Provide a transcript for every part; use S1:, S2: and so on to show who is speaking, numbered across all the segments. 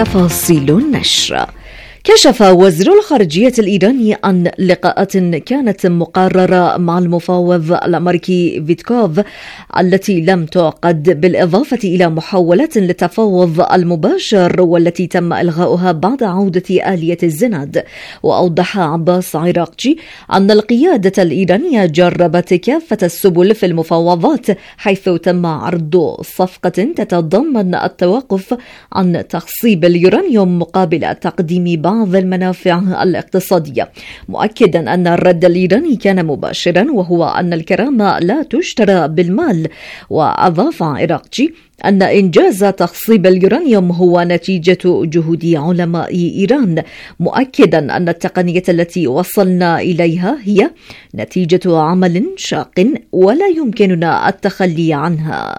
S1: تفاصيل النشر. كشف وزير الخارجية الإيراني عن لقاءات كانت مقررة مع المفاوض الأمريكي فيتكوف التي لم تعقد، بالإضافة إلى محاولات للتفاوض المباشر والتي تم إلغاؤها بعد عودة آلية الزناد. وأوضح عباس عراقجي أن القيادة الإيرانية جربت كافة السبل في المفاوضات، حيث تم عرض صفقة تتضمن التوقف عن تخصيب اليورانيوم مقابل تقديم بعض المنافع الاقتصادية، مؤكدا أن الرد الإيراني كان مباشرا، وهو أن الكرامة لا تشترى بالمال. وأضاف عراقجي أن إنجاز تخصيب اليورانيوم هو نتيجة جهود علماء إيران، مؤكدا أن التقنية التي وصلنا إليها هي نتيجة عمل شاق ولا يمكننا التخلي عنها.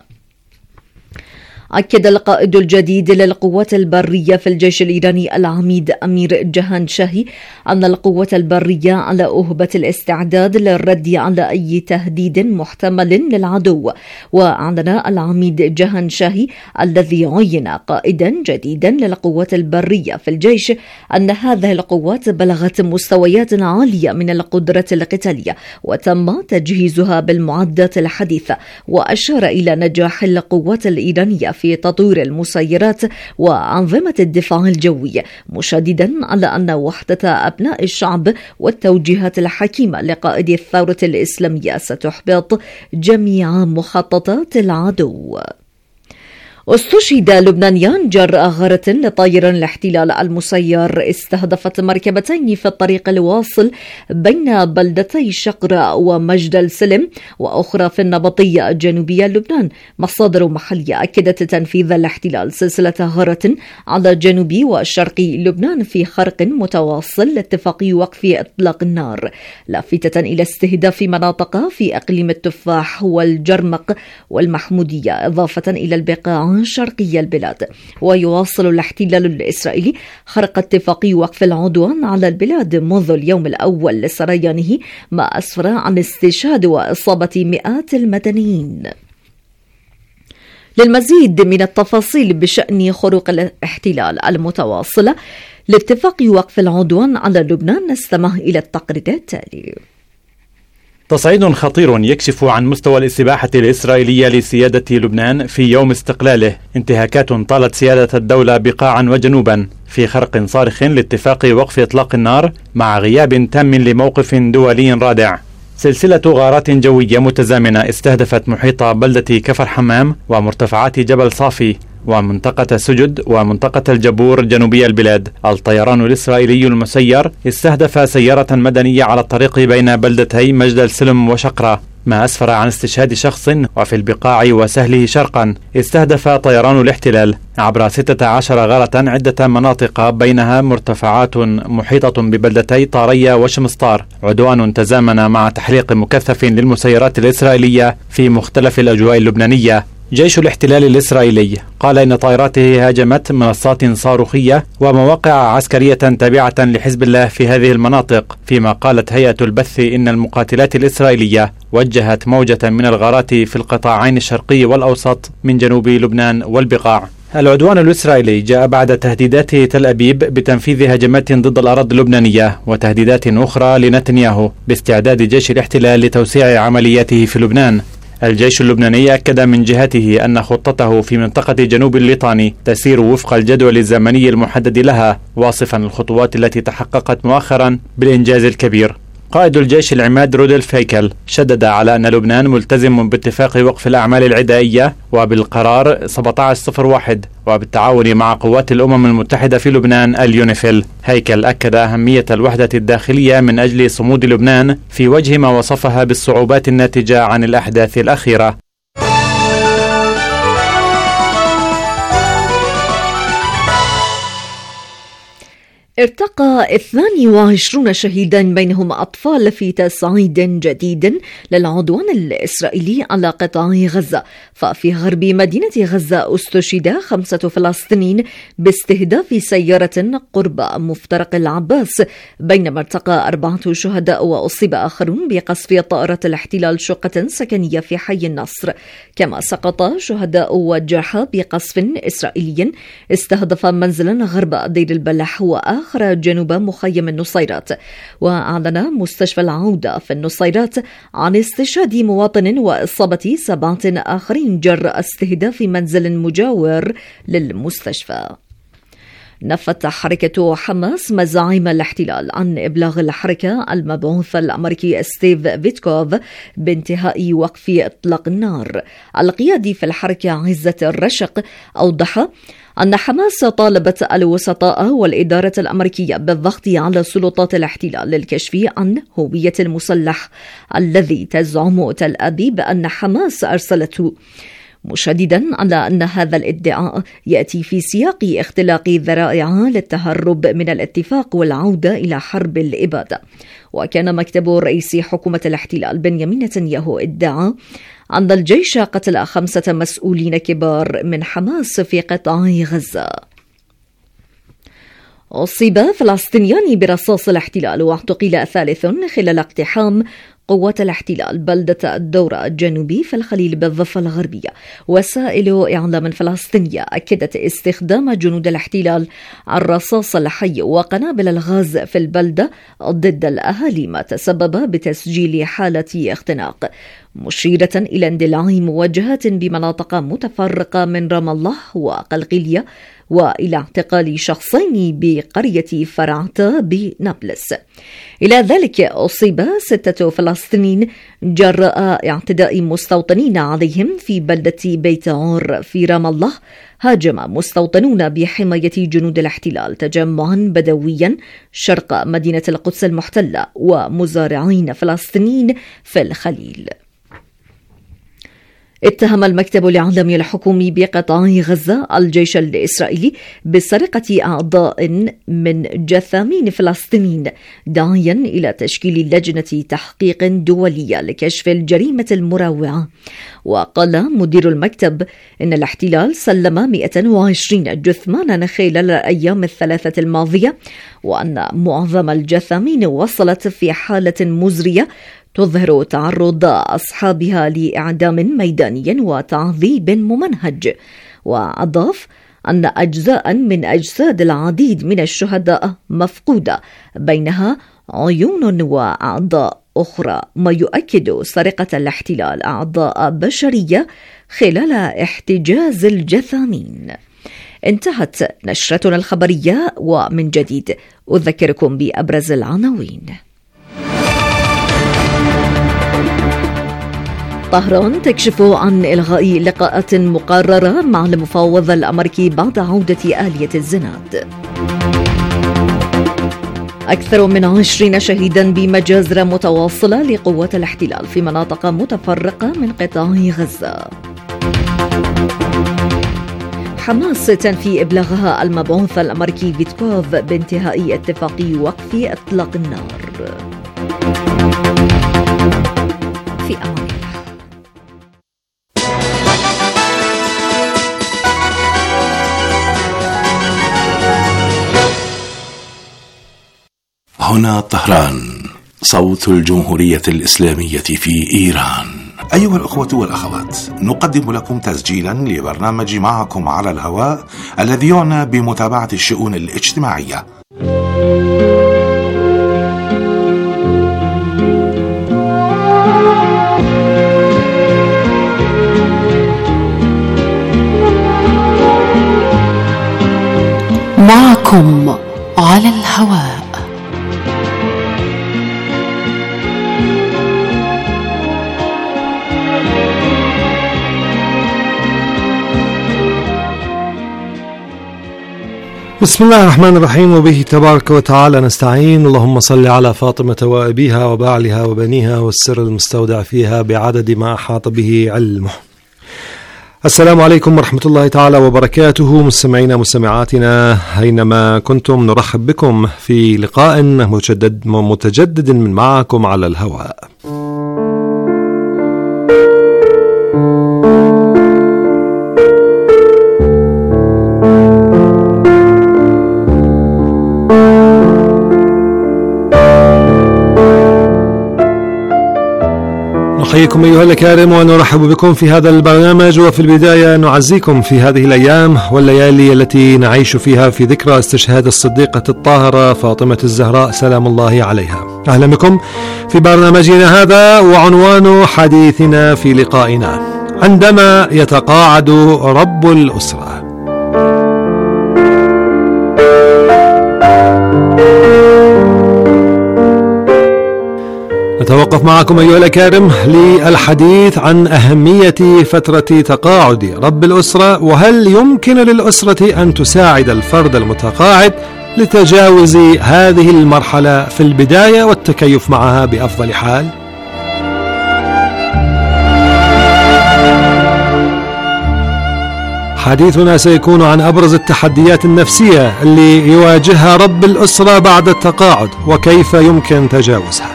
S1: أكد القائد الجديد للقوات البرية في الجيش الإيراني العميد أمير جهان شاهي أن القوات البرية على أهبة الاستعداد للرد على أي تهديد محتمل للعدو. وأعلن العميد جهان شاهي الذي عين قائدا جديدا للقوات البرية في الجيش أن هذه القوات بلغت مستويات عالية من القدرة القتالية وتم تجهيزها بالمعدات الحديثة، وأشار إلى نجاح القوات الإيرانية في تطوير المسيرات وأنظمة الدفاع الجوي، مشددا على أن وحدة أبناء الشعب والتوجيهات الحكيمة لقائد الثورة الإسلامية ستحبط جميع مخططات العدو. استشهد لبنانيان جراء غارة لطائران الاحتلال المسير استهدفت مركبتين في الطريق الواصل بين بلدتي شقرة ومجد السلم، وأخرى في النبطية جنوبية لبنان. مصادر محلية أكدت تنفيذ الاحتلال سلسلة غارة على جنوبي وشرقي لبنان في خرق متواصل لاتفاق وقف إطلاق النار، لافتة إلى استهداف مناطق في إقليم التفاح والجرمق والمحمودية، إضافة إلى البقاع شرقي البلاد. ويواصل الاحتلال الإسرائيلي خرق اتفاق وقف العدوان على البلاد منذ اليوم الأول لسريانه، ما أسفر عن استشهاد وإصابة مئات المدنيين. للمزيد من التفاصيل بشأن خروق الاحتلال المتواصلة لاتفاق وقف العدوان على لبنان نستمع إلى التقرير التالي.
S2: تصعيد خطير يكشف عن مستوى الاستباحة الإسرائيلية لسيادة لبنان في يوم استقلاله، انتهاكات طالت سيادة الدولة بقاعا وجنوبا في خرق صارخ لاتفاق وقف إطلاق النار مع غياب تام لموقف دولي رادع. سلسلة غارات جوية متزامنة استهدفت محيط بلدة كفر حمام ومرتفعات جبل صافي ومنطقة سجد ومنطقة الجبور جنوبي البلاد. الطيران الإسرائيلي المسير استهدف سيارة مدنية على الطريق بين بلدتي مجد السلم وشقرة، ما أسفر عن استشهاد شخص. وفي البقاع وسهله شرقا استهدف طيران الاحتلال عبر 16 غارة عدة مناطق بينها مرتفعات محيطة ببلدتي طارية وشمسطار، عدوان تزامن مع تحريق مكثف للمسيرات الإسرائيلية في مختلف الأجواء اللبنانية. جيش الاحتلال الإسرائيلي قال إن طائراته هاجمت منصات صاروخية ومواقع عسكرية تابعة لحزب الله في هذه المناطق، فيما قالت هيئة البث إن المقاتلات الإسرائيلية وجهت موجة من الغارات في القطاعين الشرقي والأوسط من جنوب لبنان والبقاع. العدوان الإسرائيلي جاء بعد تهديدات تل أبيب بتنفيذ هجمات ضد الأراضي اللبنانية وتهديدات أخرى لنتنياهو باستعداد جيش الاحتلال لتوسيع عملياته في لبنان. الجيش اللبناني أكد من جهته أن خطته في منطقة جنوب الليطاني تسير وفق الجدول الزمني المحدد لها، واصفا الخطوات التي تحققت مؤخرا بالإنجاز الكبير. قائد الجيش العماد رودولف هيكل شدد على أن لبنان ملتزم باتفاق وقف الأعمال العدائية وبالقرار 1701 وبالتعاون مع قوات الأمم المتحدة في لبنان اليونيفيل. هيكل أكد أهمية الوحدة الداخلية من أجل صمود لبنان في وجه ما وصفها بالصعوبات الناتجة عن الأحداث الأخيرة.
S1: ارتقى 22 شهيدا بينهم أطفال في تصعيد جديد للعدوان الإسرائيلي على قطاع غزة. ففي غرب مدينة غزة استشهد 5 فلسطينيين باستهداف سيارة قرب مفترق العباس، بينما ارتقى 4 شهداء وأصيب آخرون بقصف طائرة الاحتلال شقة سكنية في حي النصر. كما سقط شهداء وجرحى بقصف إسرائيلي استهدف منزلا غرب دير البلح وآخر جنوب مخيم النصيرات. وأعلن مستشفى العودة في النصيرات عن استشهاد مواطن وإصابة 7 آخرين جراء استهداف منزل مجاور للمستشفى. نفت حركة حماس مزاعم الاحتلال عن إبلاغ الحركة المبعوث الأمريكي ستيف فيتكوف بانتهاء وقف إطلاق النار. القيادي في الحركة عزة الرشق أوضح أن حماس طالبت الوسطاء والإدارة الأمريكية بالضغط على سلطات الاحتلال للكشف عن هوية المسلح الذي تزعم تل أبيب أن حماس أرسلته، مشددا على أن هذا الادعاء يأتي في سياق اختلاق ذرائع للتهرب من الاتفاق والعودة إلى حرب الإبادة. وكان مكتب رئيس حكومة الاحتلال بنيامين نتنياهو ادعى أن الجيش قتل 5 مسؤولين كبار من حماس في قطاع غزة. أصيب فلسطينيان برصاص الاحتلال واعتقل 3 خلال اقتحام قوات الاحتلال بلدة الدورة الجنوبي في الخليل بالضفة الغربية. وسائل إعلام فلسطينية أكدت استخدام جنود الاحتلال الرصاص الحي وقنابل الغاز في البلدة ضد الأهالي، ما تسبب بتسجيل حالة اختناق، مشيرة إلى اندلاع موجهات بمناطق متفرقة من رام الله وقلقلية، وإلى اعتقال 2 شخصين بقرية فرعتا بنابلس. إلى ذلك أصيب 6 فلسطينيين جراء اعتداء مستوطنين عليهم في بلدة بيت عور في رام الله. هاجم مستوطنون بحماية جنود الاحتلال تجمعا بدويا شرق مدينة القدس المحتلة ومزارعين فلسطينيين في الخليل. اتهم المكتب الإعلامي الحكومي بقطاع غزة الجيش الإسرائيلي بسرقة أعضاء من جثامين فلسطينيين، داعيا إلى تشكيل لجنة تحقيق دولية لكشف الجريمة المروعة. وقال مدير المكتب إن الاحتلال سلم 120 جثمانا خلال الأيام 3 الماضية، وأن معظم الجثامين وصلت في حالة مزرية تظهر تعرض أصحابها لإعدام ميداني وتعذيب ممنهج. وأضاف أن أجزاء من أجساد العديد من الشهداء مفقودة، بينها عيون وأعضاء أخرى، ما يؤكد سرقة الاحتلال أعضاء بشرية خلال احتجاز الجثامين. انتهت نشرتنا الخبرية، ومن جديد أذكركم بأبرز العناوين. طهران تكشف عن إلغاء لقاءات مقررة مع المفوض الأمريكي بعد عودة آلية الزناد. أكثر من 20 شهيدا بمجازر متواصلة لقوات الاحتلال في مناطق متفرقة من قطاع غزة. حماس تنفي إبلاغها المبعوث الأمريكي فيتكوف بانتهاء اتفاق وقف إطلاق النار. في أمان الله.
S3: هنا طهران، صوت الجمهورية الإسلامية في إيران. أيها الأخوة والأخوات، نقدم لكم تسجيلا لبرنامج معكم على الهواء الذي يعنى بمتابعة الشؤون الاجتماعية.
S4: معكم على الهواء.
S5: بسم الله الرحمن الرحيم، وبه تبارك وتعالى نستعين. اللهم صل على فاطمة وأبيها وبعلها وبنيها والسر المستودع فيها بعدد ما أحاط به علمه. السلام عليكم ورحمة الله تعالى وبركاته. مستمعينا مستمعاتنا أينما كنتم، نرحب بكم في لقاء متجدد من معكم على الهواء. نحييكم أيها الأكارم ونرحب بكم في هذا البرنامج. وفي البداية نعزيكم في هذه الأيام والليالي التي نعيش فيها في ذكرى استشهاد الصديقة الطاهرة فاطمة الزهراء سلام الله عليها. أهلا بكم في برنامجنا هذا، وعنوان حديثنا في لقائنا: عندما يتقاعد رب الأسرة. نتوقف معكم أيها الأكارم للحديث عن أهمية فترة تقاعد رب الأسرة، وهل يمكن للأسرة أن تساعد الفرد المتقاعد لتجاوز هذه المرحلة في البداية والتكيف معها بأفضل حال؟ حديثنا سيكون عن أبرز التحديات النفسية اللي يواجهها رب الأسرة بعد التقاعد وكيف يمكن تجاوزها.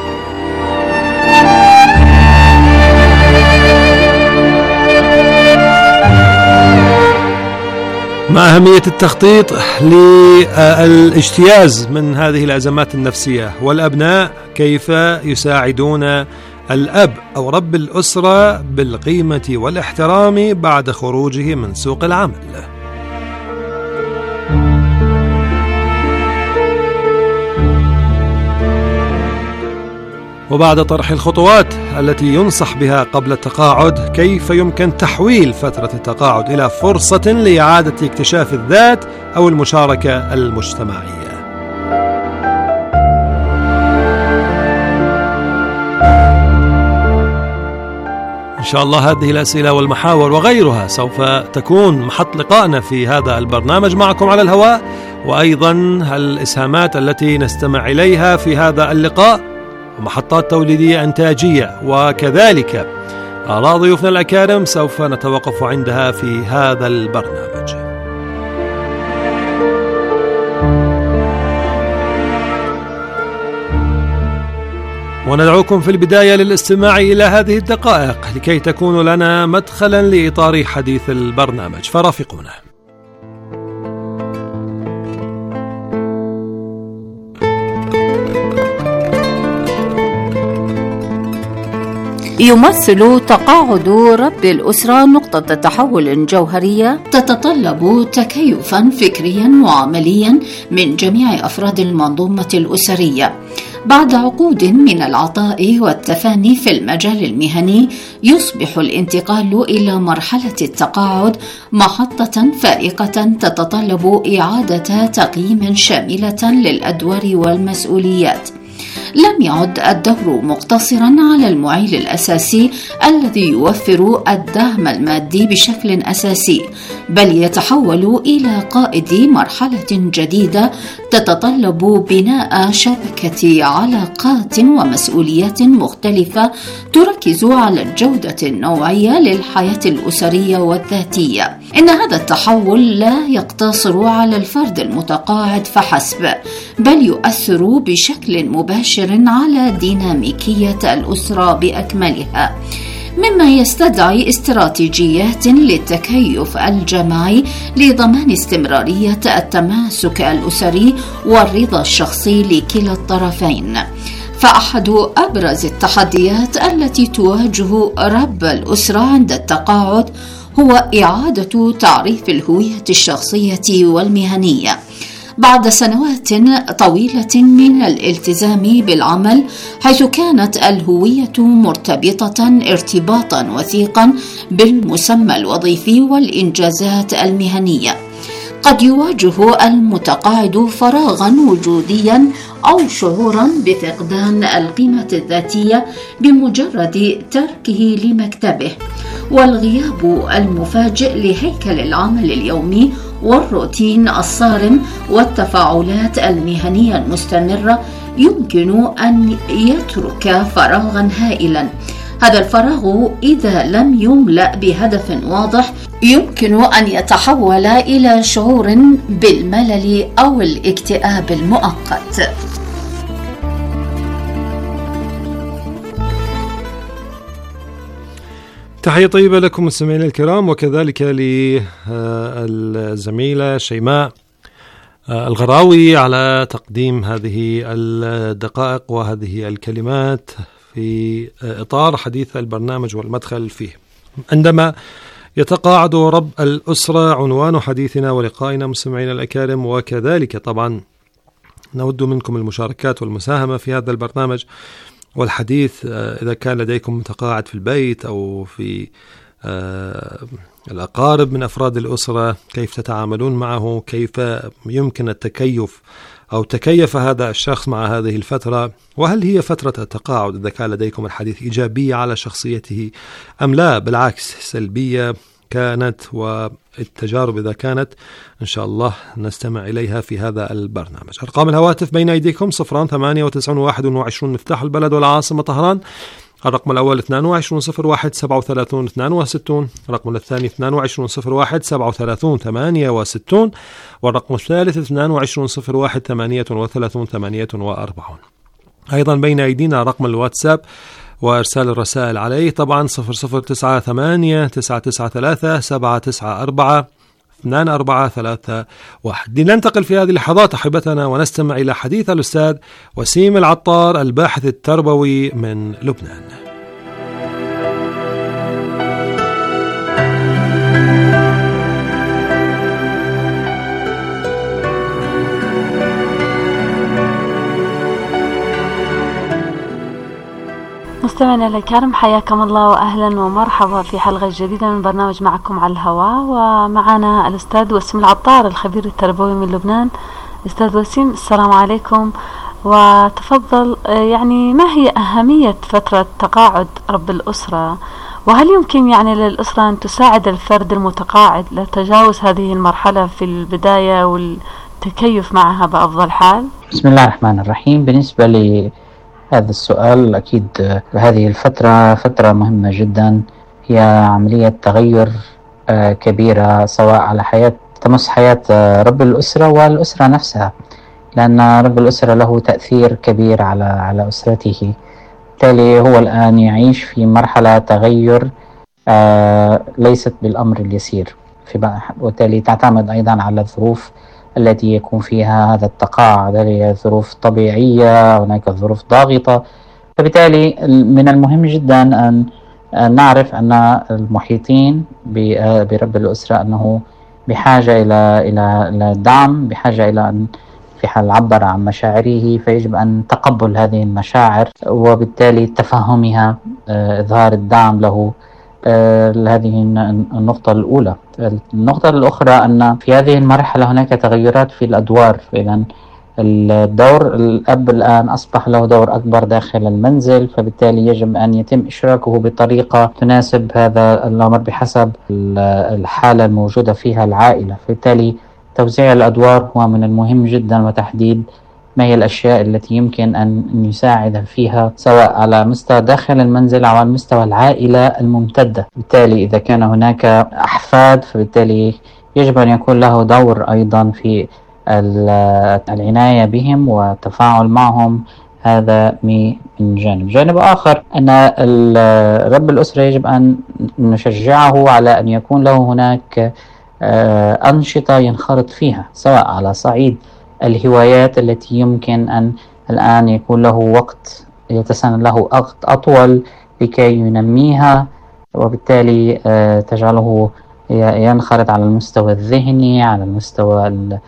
S5: ما أهمية التخطيط للاجتياز من هذه الأزمات النفسية، والأبناء كيف يساعدون الأب أو رب الأسرة بالقيمة والاحترام بعد خروجه من سوق العمل. وبعد طرح الخطوات التي ينصح بها قبل التقاعد، كيف يمكن تحويل فترة التقاعد إلى فرصة لإعادة اكتشاف الذات أو المشاركة المجتمعية. إن شاء الله هذه الأسئلة والمحاور وغيرها سوف تكون محط لقائنا في هذا البرنامج معكم على الهواء، وأيضا الإسهامات التي نستمع إليها في هذا اللقاء ومحطات توليدية إنتاجية، وكذلك آراء ضيوفنا الأكارم سوف نتوقف عندها في هذا البرنامج. وندعوكم في البداية للاستماع إلى هذه الدقائق لكي تكون لنا مدخلا لإطار حديث البرنامج، فرافقونا.
S6: يمثل تقاعد رب الأسرة نقطة تحول جوهرية تتطلب تكيفا فكريا وعمليا من جميع أفراد المنظومة الأسرية. بعد عقود من العطاء والتفاني في المجال المهني، يصبح الانتقال إلى مرحلة التقاعد محطة فائقة تتطلب إعادة تقييم شاملة للأدوار والمسؤوليات. لم يعد الدور مقتصرا على المعيل الأساسي الذي يوفر الدعم المادي بشكل أساسي، بل يتحول إلى قائد مرحلة جديدة تتطلب بناء شبكة علاقات ومسؤوليات مختلفة تركز على الجودة النوعية للحياة الأسرية والذاتية. إن هذا التحول لا يقتصر على الفرد المتقاعد فحسب، بل يؤثر بشكل مباشر على ديناميكية الأسرة بأكملها، مما يستدعي استراتيجيات للتكيف الجماعي لضمان استمرارية التماسك الأسري والرضا الشخصي لكلا الطرفين. فأحد أبرز التحديات التي تواجه رب الأسرة عند التقاعد هو إعادة تعريف الهوية الشخصية والمهنية. بعد سنوات طويلة من الالتزام بالعمل، حيث كانت الهوية مرتبطة ارتباطا وثيقا بالمسمى الوظيفي والإنجازات المهنية، قد يواجه المتقاعد فراغا وجوديا أو شعورا بفقدان القيمة الذاتية بمجرد تركه لمكتبه، والغياب المفاجئ لهيكل العمل اليومي والروتين الصارم والتفاعلات المهنية المستمرة يمكن أن يترك فراغا هائلا، هذا الفراغ إذا لم يملأ بهدف واضح يمكن أن يتحول إلى شعور بالملل أو الاكتئاب المؤقت.
S5: تحية طيبة لكم مستمعينا الكرام، وكذلك للزميلة شيماء الغراوي على تقديم هذه الدقائق وهذه الكلمات في إطار حديث البرنامج والمدخل فيه. عندما يتقاعد رب الأسرة عنوان حديثنا ولقائنا مستمعينا الأكارم، وكذلك طبعا نود منكم المشاركات والمساهمة في هذا البرنامج والحديث إذا كان لديكم متقاعد في البيت أو في الأقارب من أفراد الأسرة، كيف تتعاملون معه، كيف يمكن التكيف أو تكيف هذا الشخص مع هذه الفترة، وهل هي فترة التقاعد إذا كان لديكم الحديث إيجابية على شخصيته أم لا، بالعكس سلبية كانت، والتجارب إذا كانت إن شاء الله نستمع إليها في هذا البرنامج. أرقام الهواتف بين أيديكم 09821 مفتاح البلد والعاصمة طهران. الرقم الأول 2201-37-62، الرقم الثاني 2201-37-68، والرقم الثالث 2201-38-48. أيضا بين أيدينا رقم الواتساب وإرسال الرسائل عليه طبعا 0098-993-794-2431. لننتقل في هذه اللحظات أحبتنا ونستمع إلى حديث الأستاذ وسيم العطار الباحث التربوي من لبنان.
S7: مستمعينا الكرام، حياكم الله واهلا ومرحبا في حلقه جديده من برنامج معكم على الهواء، ومعنا الاستاذ وسيم العطار الخبير التربوي من لبنان. استاذ وسيم، السلام عليكم، وتفضل يعني ما هي اهميه فتره تقاعد رب الاسره، وهل يمكن يعني للاسره ان تساعد الفرد المتقاعد لتجاوز هذه المرحله في البدايه والتكيف معها بافضل حال؟
S8: بسم الله الرحمن الرحيم. بالنسبه لي هذا السؤال، أكيد هذه الفترة فترة مهمة جدا، هي عملية تغير كبيرة سواء على تمس حياة رب الأسرة والأسرة نفسها، لأن رب الأسرة له تأثير كبير على أسرته. بالتالي هو الآن يعيش في مرحلة تغير ليست بالأمر اليسير، وبالتالي تعتمد أيضا على الظروف التي يكون فيها هذا التقاعد، هي ظروف طبيعية، هناك ظروف ضاغطة. فبالتالي من المهم جدا أن نعرف أن المحيطين برب الأسرة أنه بحاجة إلى دعم، بحاجة إلى أن في حال عبر عن مشاعره فيجب أن تقبل هذه المشاعر، وبالتالي تفهمها، إظهار الدعم له. هذه النقطة الأولى. النقطة الأخرى أن في هذه المرحلة هناك تغيرات في الأدوار، إذن الدور الأب الآن أصبح له دور أكبر داخل المنزل، فبالتالي يجب أن يتم إشراكه بطريقة تناسب هذا الأمر بحسب الحالة الموجودة فيها العائلة. فبالتالي توزيع الأدوار هو من المهم جدا، وتحديد ما هي الأشياء التي يمكن أن يساعد فيها سواء على مستوى داخل المنزل أو على مستوى العائلة الممتدة. بالتالي إذا كان هناك أحفاد فبالتالي يجب أن يكون له دور أيضا في العناية بهم والتفاعل معهم. هذا من جانب آخر أن رب الأسرة يجب أن نشجعه على أن يكون له هناك أنشطة ينخرط فيها، سواء على صعيد الهوايات التي يمكن أن الآن يكون له وقت يتسنى له وقت أطول لكي ينميها، وبالتالي تجعله ينخرط على المستوى الذهني، على المستوى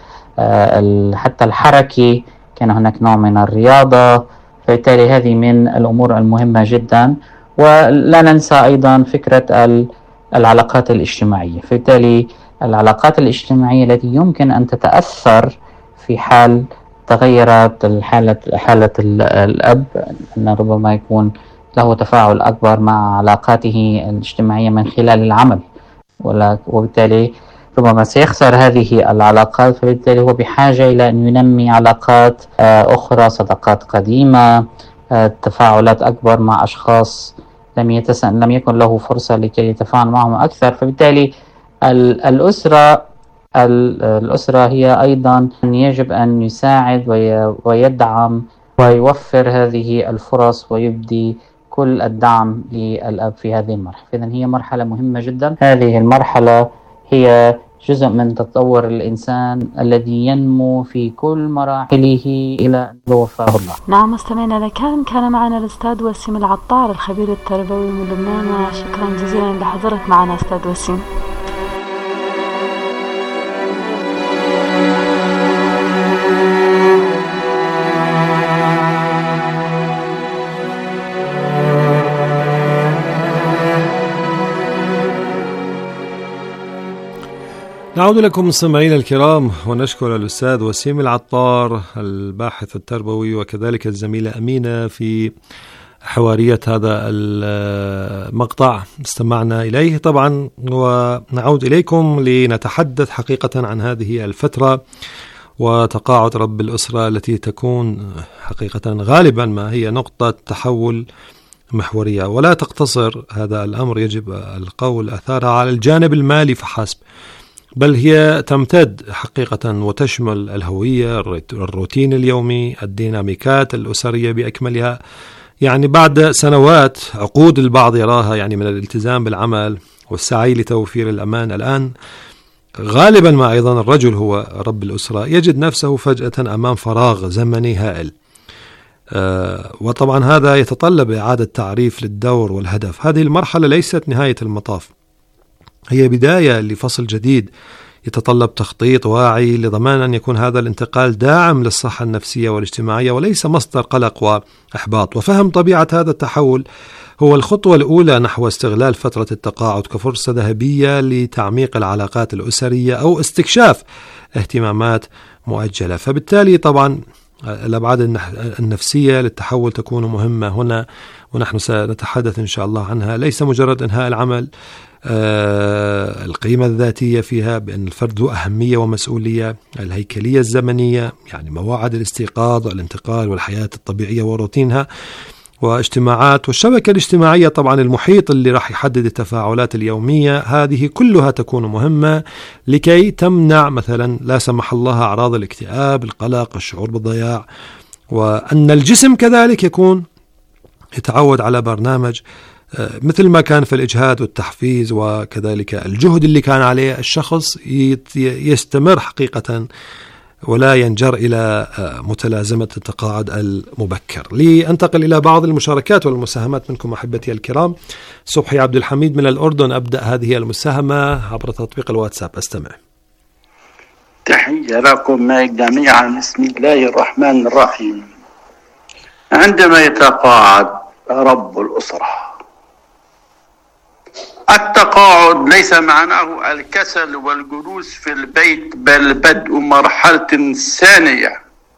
S8: حتى الحركي، كان هناك نوع من الرياضة. فبالتالي هذه من الأمور المهمة جدا. ولا ننسى أيضا فكرة العلاقات الاجتماعية. فبالتالي العلاقات الاجتماعية التي يمكن أن تتأثر في حال تغيرت حالة الأب، أن ربما يكون له تفاعل أكبر مع علاقاته الاجتماعية من خلال العمل، وبالتالي ربما سيخسر هذه العلاقات. فبالتالي هو بحاجة إلى أن ينمي علاقات أخرى، صداقات قديمة، تفاعلات أكبر مع أشخاص لم يكن له فرصة لكي يتفاعل معهم أكثر. فبالتالي الأسرة هي أيضا يجب أن يساعد ويدعم ويوفر هذه الفرص ويبدي كل الدعم للأب في هذه المرحلة. إذن هي مرحلة مهمة جدا. هذه المرحلة هي جزء من تطور الإنسان الذي ينمو في كل مراحله إلى أن يوفاه الله.
S7: نعم مستمعينا الكرام، كان معنا الأستاذ وسيم العطار الخبير التربوي من لبنان، وشكرا جزيلا لحضورك معنا أستاذ وسيم.
S5: نعود لكم مستمعينا الكرام، ونشكر الأستاذ وسيم العطار الباحث التربوي وكذلك الزميلة أمينة في حوارية هذا المقطع استمعنا إليه طبعا. ونعود إليكم لنتحدث حقيقة عن هذه الفترة وتقاعد رب الأسرة التي تكون حقيقة غالبا ما هي نقطة تحول محورية، ولا تقتصر هذا الأمر يجب القول أثارها على الجانب المالي فحسب، بل هي تمتد حقيقة وتشمل الهوية، الروتين اليومي، الديناميكات الأسرية بأكملها. يعني بعد سنوات عقود البعض يراها يعني من الالتزام بالعمل والسعي لتوفير الأمان، الآن غالبا ما أيضا الرجل هو رب الأسرة يجد نفسه فجأة أمام فراغ زمني هائل. وطبعا هذا يتطلب إعادة تعريف للدور والهدف. هذه المرحلة ليست نهاية المطاف، هي بداية لفصل جديد يتطلب تخطيط واعي لضمان أن يكون هذا الانتقال داعم للصحة النفسية والاجتماعية وليس مصدر قلق وإحباط. وفهم طبيعة هذا التحول هو الخطوة الأولى نحو استغلال فترة التقاعد كفرصة ذهبية لتعميق العلاقات الأسرية أو استكشاف اهتمامات مؤجلة. فبالتالي طبعا الأبعاد النفسية للتحول تكون مهمة هنا، ونحن سنتحدث إن شاء الله عنها. ليس مجرد إنهاء العمل، القيمة الذاتية فيها بأن الفرد ذو أهمية ومسؤولية، الهيكلية الزمنية يعني مواعيد الاستيقاظ والانتقال والحياة الطبيعية وروتينها، واجتماعات والشبكة الاجتماعية طبعا المحيط اللي راح يحدد التفاعلات اليومية. هذه كلها تكون مهمة لكي تمنع مثلا لا سمح الله أعراض الاكتئاب، القلق، الشعور بالضياع، وأن الجسم كذلك يكون يتعود على برنامج مثل ما كان في الإجهاد والتحفيز وكذلك الجهد اللي كان عليه الشخص يستمر حقيقة ولا ينجر إلى متلازمة التقاعد المبكر. لأنتقل إلى بعض المشاركات والمساهمات منكم أحبتي الكرام. صبحي عبد الحميد من الأردن أبدأ هذه المساهمة عبر تطبيق الواتساب، أستمع.
S9: تحية لكم جميعا. بسم الله الرحمن الرحيم. عندما يتقاعد رب الأسرة، التقاعد ليس معناه الكسل والجلوس في البيت، بل بدء مرحلة ثانية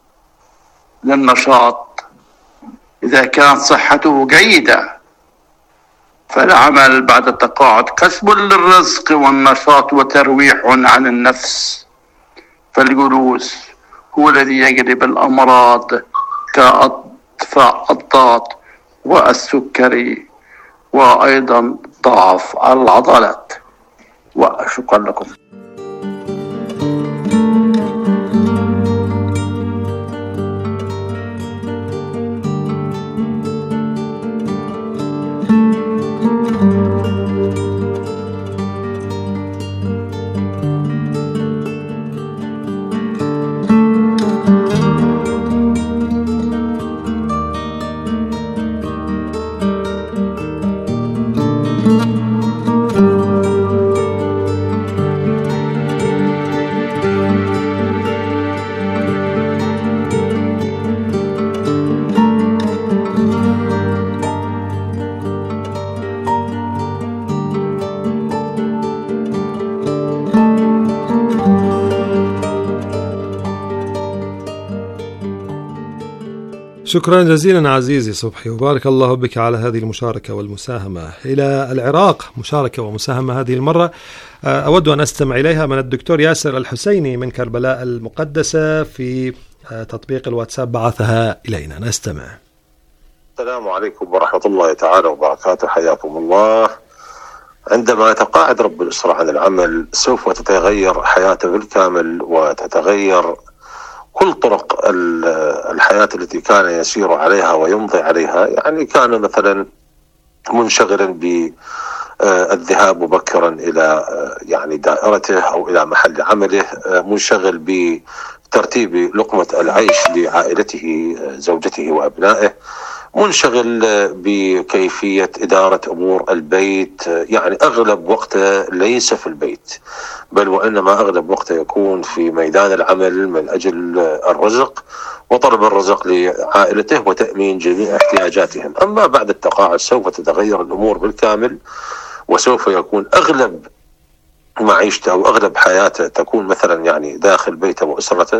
S9: للنشاط إذا كانت صحته جيدة. فالعمل بعد التقاعد كسب للرزق والنشاط وترويح عن النفس، فالجلوس هو الذي يجلب الأمراض كارتفاع الضغط والسكري وأيضا ضعف العضلات. وشكرا لكم.
S5: شكرا جزيلا عزيزي صبحي، وبارك الله بك على هذه المشاركة والمساهمة. إلى العراق مشاركة ومساهمة هذه المرة أود أن أستمع إليها من الدكتور ياسر الحسيني من كربلاء المقدسة في تطبيق الواتساب، بعثها إلينا، نستمع.
S10: السلام عليكم ورحمة الله تعالى وبركاته، حياكم الله. عندما يتقاعد رب الأسرة عن العمل سوف تتغير حياته بالكامل، وتتغير كل طرق الحياة التي كان يسير عليها ويمضي عليها. يعني كان مثلا منشغلا بالذهاب مبكرا إلى يعني دائرته أو إلى محل عمله، منشغل بترتيب لقمة العيش لعائلته زوجته وأبنائه، منشغل بكيفية إدارة أمور البيت. يعني أغلب وقته ليس في البيت، بل وإنما أغلب وقته يكون في ميدان العمل من أجل الرزق وطلب الرزق لعائلته وتأمين جميع احتياجاتهم. أما بعد التقاعد سوف تتغير الأمور بالكامل، وسوف يكون أغلب معيشته أو أغلب حياته تكون مثلا يعني داخل بيته وأسرته.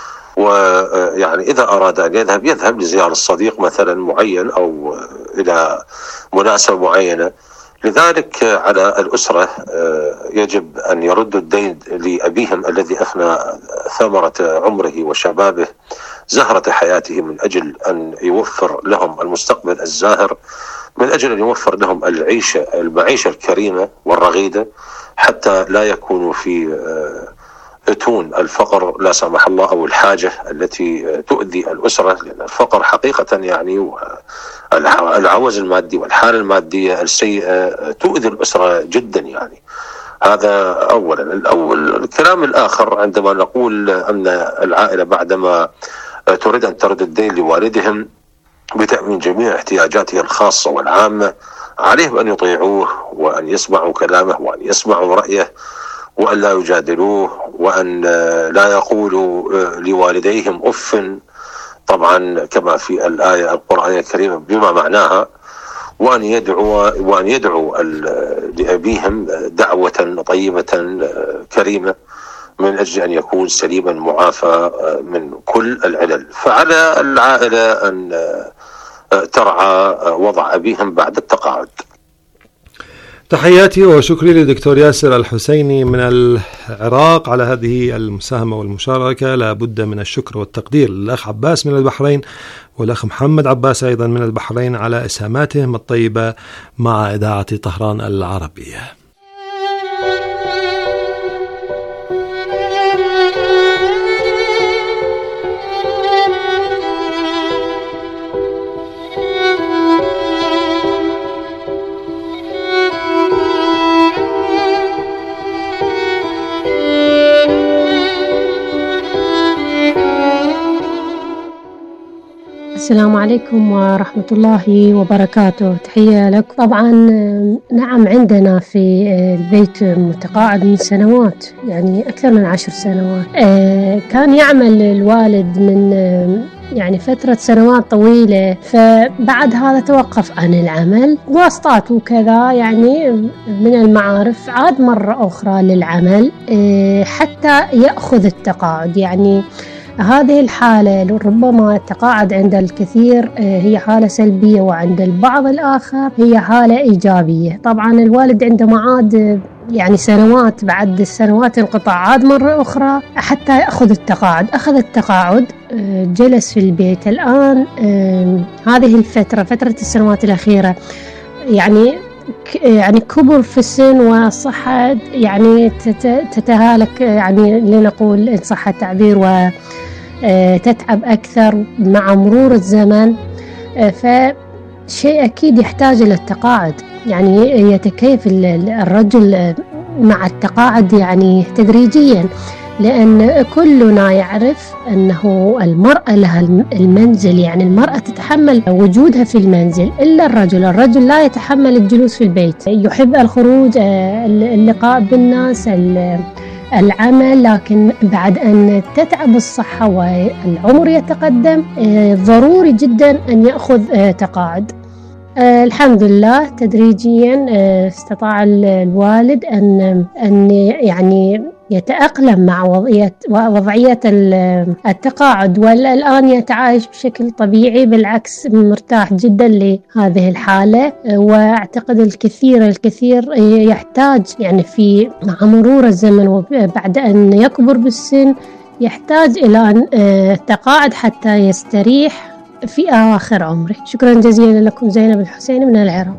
S10: ويعني إذا أراد أن يذهب لزيارة صديق مثلا معين أو إلى مناسبة معينة. لذلك على الأسرة يجب أن يردوا الدين لأبيهم الذي أفنى ثمرة عمره وشبابه، زهرة حياته، من أجل أن يوفر لهم المستقبل الزاهر، من أجل أن يوفر لهم المعيشة الكريمة والرغيدة، حتى لا يكونوا في أتون الفقر لا سمح الله، أو الحاجة التي تؤذي الأسرة. لأن الفقر حقيقة يعني العوز المادي والحالة المادية السيئة تؤذي الأسرة جدا. يعني هذا أولا. الكلام الآخر عندما نقول أن العائلة بعدما تريد أن ترد الدين لوالدهم بتأمين جميع احتياجاته الخاصة والعامة، عليهم أن يطيعوه وأن يسمعوا كلامه وأن يسمعوا رأيه وأن لا يجادلوه، وأن لا يقولوا لوالديهم أف، طبعا كما في الآية القرآنية الكريمة بما معناها، وأن يدعوا لأبيهم دعوة طيبة كريمة من أجل أن يكون سليما معافى من كل العلل. فعلى العائلة أن ترعى وضع أبيهم بعد التقاعد.
S5: تحياتي وشكري للدكتور ياسر الحسيني من العراق على هذه المساهمة والمشاركة. لا بد من الشكر والتقدير للأخ عباس من البحرين والأخ محمد عباس أيضا من البحرين على إسهاماتهم الطيبة مع إذاعة طهران العربية.
S11: السلام عليكم ورحمة الله وبركاته. تحية لك. طبعا نعم، عندنا في البيت متقاعد من سنوات، يعني أكثر من 10 سنوات. كان يعمل الوالد من يعني فترة سنوات طويلة، فبعد هذا توقف عن العمل، واسطات وكذا يعني من المعارف، عاد مرة أخرى للعمل حتى يأخذ التقاعد. يعني هذه الحالة ربما التقاعد عند الكثير هي حالة سلبية، وعند البعض الآخر هي حالة إيجابية. طبعا الوالد عندما عاد يعني سنوات، بعد السنوات انقطاع، عاد مرة أخرى حتى يأخذ التقاعد. أخذ التقاعد، جلس في البيت. الآن هذه الفترة، فترة السنوات الأخيرة، يعني كبر في السن والصحة يعني تتهالك، يعني لنقول إن صح التعبير، وتتعب أكثر مع مرور الزمن. فشيء أكيد يحتاج إلى التقاعد. يعني يتكيف الرجل مع التقاعد يعني تدريجيا، لأن كلنا يعرف أنه المرأة لها المنزل، يعني المرأة تتحمل وجودها في المنزل، إلا الرجل لا يتحمل الجلوس في البيت، يحب الخروج، اللقاء بالناس، العمل. لكن بعد أن تتعب الصحة والعمر يتقدم، ضروري جدا أن يأخذ تقاعد. الحمد لله تدريجيا استطاع الوالد أن يعني يتأقلم مع وضعية التقاعد، والآن يتعايش بشكل طبيعي، بالعكس مرتاح جدا لهذه الحالة. وأعتقد الكثير يحتاج يعني في مع مرور الزمن وبعد أن يكبر بالسن يحتاج إلى التقاعد حتى يستريح في أواخر عمره. شكرا جزيلا لكم. زينب الحسيني من العراق.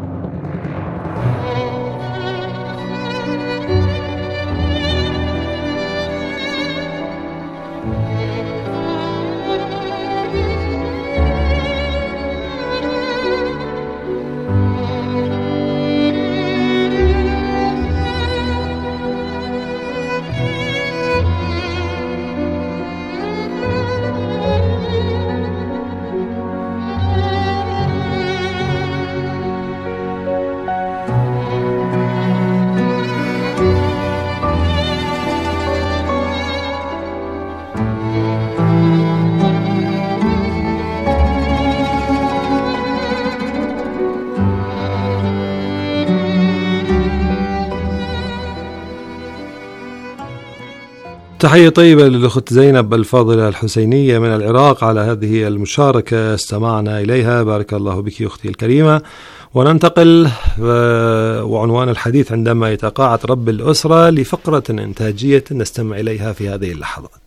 S5: تحية طيبة للأخت زينب الفاضلة الحسينية من العراق على هذه المشاركة استمعنا إليها. بارك الله بك أختي الكريمة. وننتقل وعنوان الحديث عندما يتقاعد رب الأسرة لفقرة إنتاجية نستمع إليها في هذه اللحظات.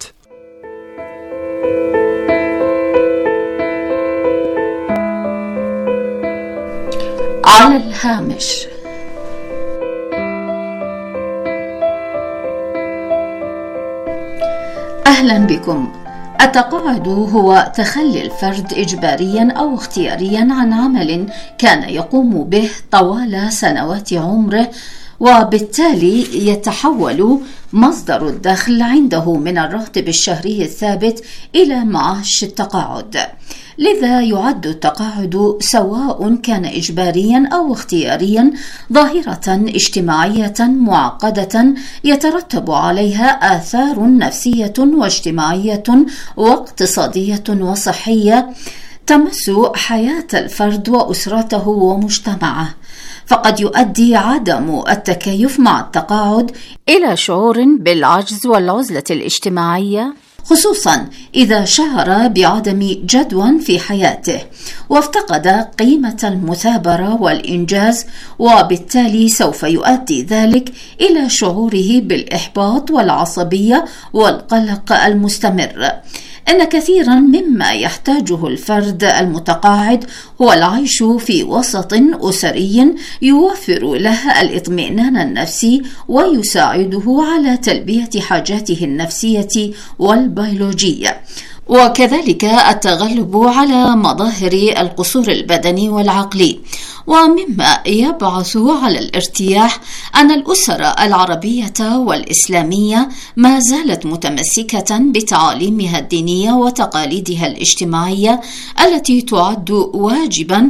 S6: على الهامش. أهلا بكم. التقاعد هو تخلي الفرد إجباريا أو اختياريا عن عمل كان يقوم به طوال سنوات عمره، وبالتالي يتحول مصدر الدخل عنده من الراتب الشهري الثابت إلى معاش التقاعد. لذا يعد التقاعد سواء كان إجباريا أو اختياريا ظاهرة اجتماعية معقدة يترتب عليها آثار نفسية واجتماعية واقتصادية وصحية تمس حياة الفرد وأسرته ومجتمعه. فقد يؤدي عدم التكيف مع التقاعد إلى شعور بالعجز والعزلة الاجتماعية، خصوصا إذا شعر بعدم جدوى في حياته وافتقد قيمة المثابرة والإنجاز، وبالتالي سوف يؤدي ذلك إلى شعوره بالإحباط والعصبية والقلق المستمر. إن كثيرا مما يحتاجه الفرد المتقاعد هو العيش في وسط أسري يوفر له الإطمئنان النفسي ويساعده على تلبية حاجاته النفسية والبيولوجية، وكذلك التغلب على مظاهر القصور البدني والعقلي. ومما يبعث على الارتياح أن الأسر العربية والإسلامية ما زالت متمسكة بتعاليمها الدينية وتقاليدها الاجتماعية التي تعد واجبا،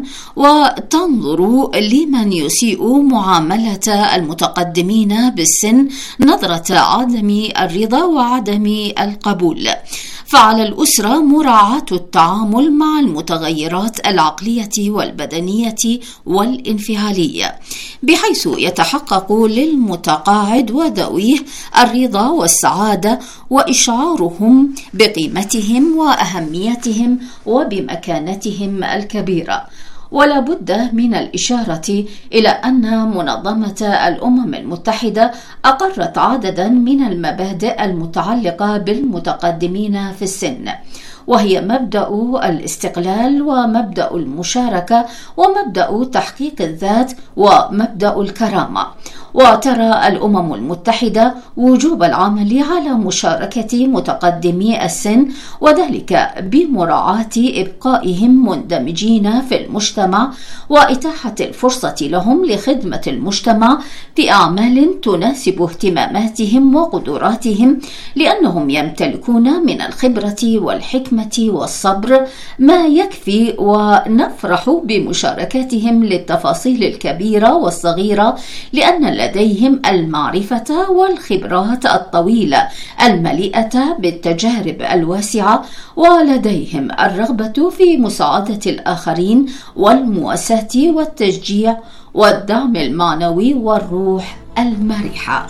S6: وتنظر لمن يسيء معاملة المتقدمين بالسن نظرة عدم الرضا وعدم القبول. فعلى الأسرة مراعاة التعامل مع المتغيرات العقلية والبدنية والانفعالية، بحيث يتحقق للمتقاعد وذويه الرضا والسعادة وإشعارهم بقيمتهم وأهميتهم وبمكانتهم الكبيرة. ولا بد من الإشارة إلى أن منظمة الأمم المتحدة أقرت عددا من المبادئ المتعلقة بالمتقدمين في السن، وهي مبدأ الاستقلال ومبدأ المشاركة ومبدأ تحقيق الذات ومبدأ الكرامة. وترى الأمم المتحدة وجوب العمل على مشاركة متقدمي السن، وذلك بمراعاة إبقائهم مندمجين في المجتمع وإتاحة الفرصة لهم لخدمة المجتمع في أعمال تناسب اهتماماتهم وقدراتهم، لأنهم يمتلكون من الخبرة والحكمة والصبر ما يكفي، ونفرح بمشاركتهم للتفاصيل الكبيرة والصغيرة، لأن لديهم المعرفة والخبرات الطويلة المليئة بالتجارب الواسعة، ولديهم الرغبة في مساعدة الآخرين والمواساة والتشجيع والدعم المعنوي والروح المرحة.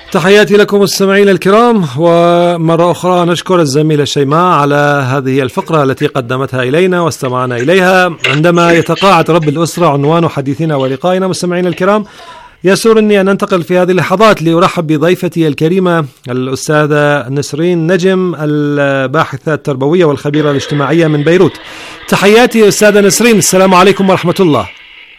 S5: تحياتي لكم مستمعينا الكرام، ومرة أخرى نشكر الزميلة شيماء على هذه الفقرة التي قدمتها إلينا واستمعنا إليها. عندما يتقاعد رب الأسرة عنوان حديثنا ولقائنا. مستمعينا الكرام، يسرني أن أنتقل في هذه اللحظات لأرحب بضيفتي الكريمة الأستاذة نسرين نجم، الباحثة التربوية والخبيرة الاجتماعية من بيروت. تحياتي أستاذة نسرين، السلام عليكم ورحمة الله.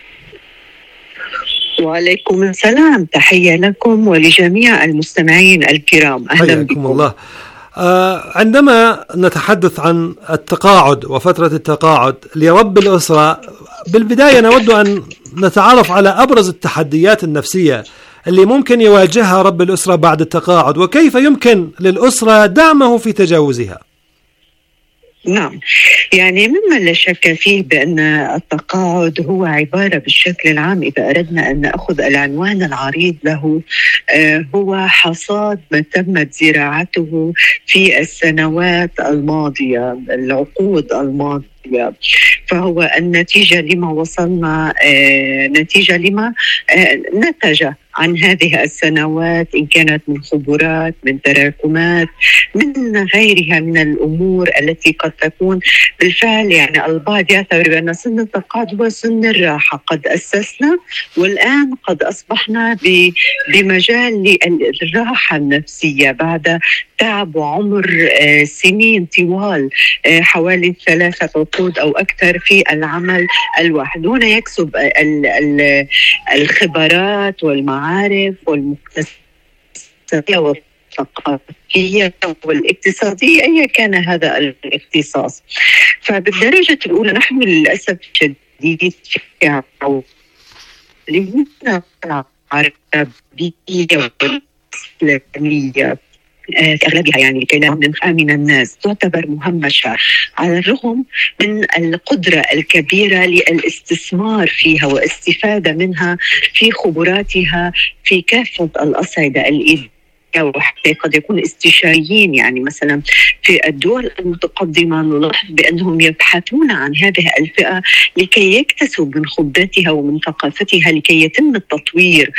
S12: وعليكم السلام، تحية لكم ولجميع المستمعين الكرام، أهلا بكم.
S5: الله. عندما نتحدث عن التقاعد وفترة التقاعد لرب الأسرة، بالبداية نود أن نتعرف على أبرز التحديات النفسية اللي ممكن يواجهها رب الأسرة بعد التقاعد، وكيف يمكن للأسرة دعمه في تجاوزها.
S12: نعم، يعني مما لا شك فيه بأن التقاعد هو عبارة بالشكل العام، إذا أردنا أن نأخذ العنوان العريض له، هو حصاد ما تمت زراعته في السنوات الماضية، العقود الماضية. فهو النتيجة لما وصلنا، نتيجة لما نتج عن هذه السنوات، إن كانت من خبرات، من تراكمات، من غيرها من الأمور التي قد تكون بالفعل. يعني البعض يعتبر بأن سن التقاعد هو سن الراحة، قد أسسنا والآن قد أصبحنا بمجال للراحة النفسية بعد تعب وعمر سنين طوال، حوالي 3 عقود أو أكثر في العمل الواحد. هنا يكسب الخبرات والمعارف والمكتسبات والثقافية والاقتصادية، أي كان هذا الاختصاص. فبالدرجة الأولى نحن للأسف الشديد في عولمنا العربية والإسلامية أغلبها، يعني لكي لا ننخى من الناس، تعتبر مهمشة على الرغم من القدرة الكبيرة للاستثمار فيها واستفادة منها في خبراتها في كافة الأصعدة الإدارية، وحتى قد يكون استشاريين. يعني مثلا في الدول المتقدمة نلاحظ بأنهم يبحثون عن هذه الفئة لكي يكتسبوا من خبراتها ومن ثقافتها، لكي يتم التطوير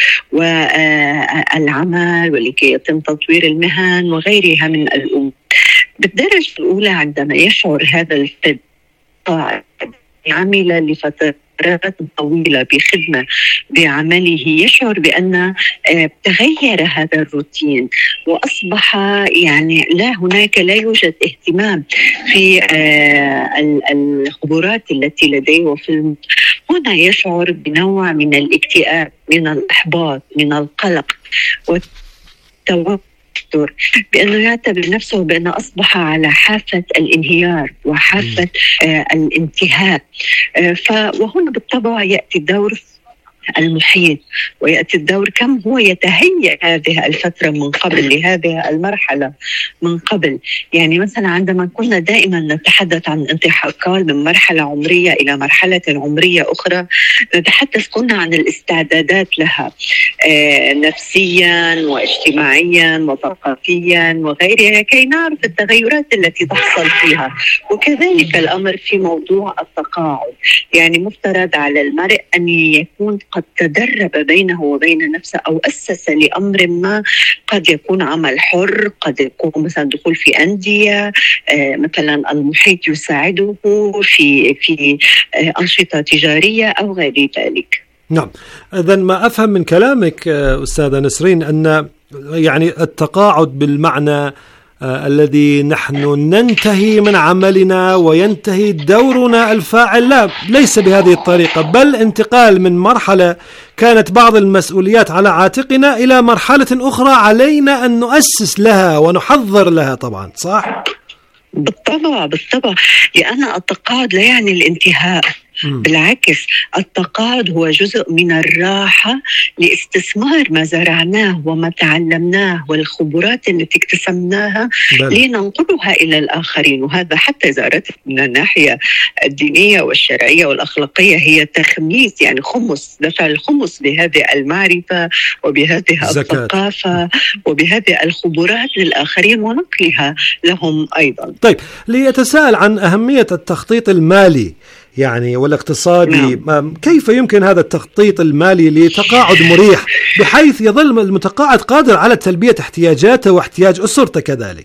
S12: والعمل، ولكي يتم تطوير المهن وغيرها من الأمور. بالدرجة الأولى عندما يشعر هذا القطاع عمل لفترات طويلة بخدمة بعمله، يشعر بأن تغير هذا الروتين وأصبح يعني لا يوجد اهتمام في الخبرات التي لديه، وفي هنا يشعر بنوع من الاكتئاب، من الإحباط، من القلق والتوتر، بأنه يعتبر نفسه بأنه أصبح على حافة الانهيار وحافة الانتهاء. وهنا بالطبع يأتي دور المحيط، ويأتي الدور كم هو يتهيأ هذه الفترة من قبل لهذه المرحلة من قبل. يعني مثلا عندما كنا دائما نتحدث عن انتقال من مرحلة عمرية إلى مرحلة عمرية أخرى، نتحدث كنا عن الاستعدادات لها نفسيا واجتماعيا وثقافيا وغيرها، كي نعرف التغيرات التي تحصل فيها. وكذلك الأمر في موضوع التقاعد، يعني مفترض على المرء أن يكون قد تدرب بينه وبين نفسه أو أسس لأمر ما، قد يكون عمل حر، قد يكون مثلا دخول في أندية، مثلا المحيط يساعده في أنشطة تجارية أو غير ذلك.
S5: نعم، إذن ما أفهم من كلامك أستاذة نسرين أن يعني التقاعد بالمعنى الذي نحن ننتهي من عملنا وينتهي دورنا الفاعل، لا، ليس بهذه الطريقة، بل انتقال من مرحلة كانت بعض المسؤوليات على عاتقنا إلى مرحلة أخرى علينا أن نؤسس لها ونحضر لها. طبعا صح؟
S12: بالطبع، لأن التقاعد لا يعني الانتهاء، بالعكس التقاعد هو جزء من الراحة لاستثمار ما زرعناه وما تعلمناه والخبرات التي اكتسبناها لننقلها إلى الآخرين. وهذا حتى إذا أردت من الناحية الدينية والشرعية والأخلاقية هي تخميس، يعني خمس، دفع الخمس بهذه المعرفة وبهذه الثقافة وبهذه الخبرات للآخرين ونقلها لهم أيضا.
S5: طيب، ليتساءل عن أهمية التخطيط المالي يعني والاقتصادي. كيف يمكن هذا التخطيط المالي لتقاعد مريح بحيث يظل المتقاعد قادر على تلبية احتياجاته واحتياج أسرته كذلك؟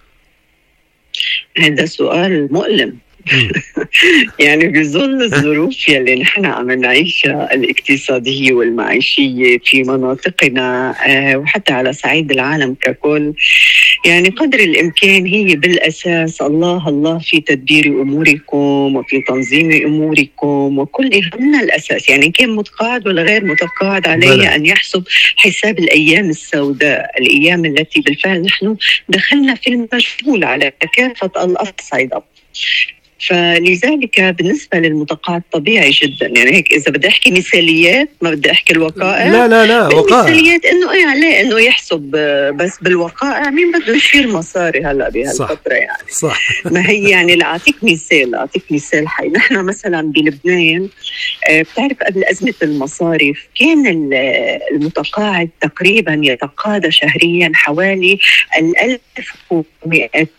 S12: هذا سؤال مؤلم. يعني بظل الظروف يلي نحن عم نعيشها الاقتصادية والمعيشية في مناطقنا وحتى على صعيد العالم ككل، يعني قدر الإمكان هي بالأساس الله في تدبير أموركم وفي تنظيم أموركم، وكل من الأساس يعني كان متقاعد ولا غير متقاعد عليه أن يحسب حساب الأيام السوداء، الأيام التي بالفعل نحن دخلنا في المجهول على كافة الأصعدة. فلذلك بالنسبة للمتقاعد طبيعي جدا، يعني هيك إذا بدي أحكي مثاليات ما بدي أحكي الوقائع.
S5: لا وقائع.
S12: المثاليات إنه عليه إنه يحسب، بس بالوقائع مين بده يشيل مصاري هلا بهالفترة يعني.
S5: صح.
S12: ما هي يعني أعطيك مثال حي. نحن مثلا بلبنان بتعرف قبل أزمة المصارف كان المتقاعد تقريبا يتقاضى شهريا حوالي 1200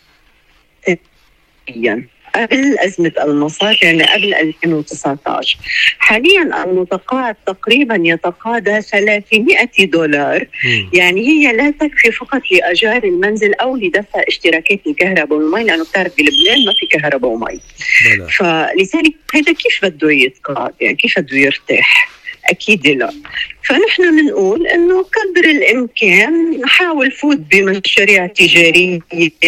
S12: قبل أزمة المصارف، يعني قبل 2019. حاليا المتقاعد تقريبا يتقاضى $300، يعني هي لا تكفي فقط لأجار المنزل أو لدفع اشتراكات الكهرباء والمي، لأنه بتعرف بلبنان ما في كهرباء ومي. فلذلك هذا كيف بده يتقاعد؟ يعني كيف بده يرتاح؟ أكيد لا. فنحن بنقول إنه قدر الإمكان نحاول فوت بمشاريع تجارية،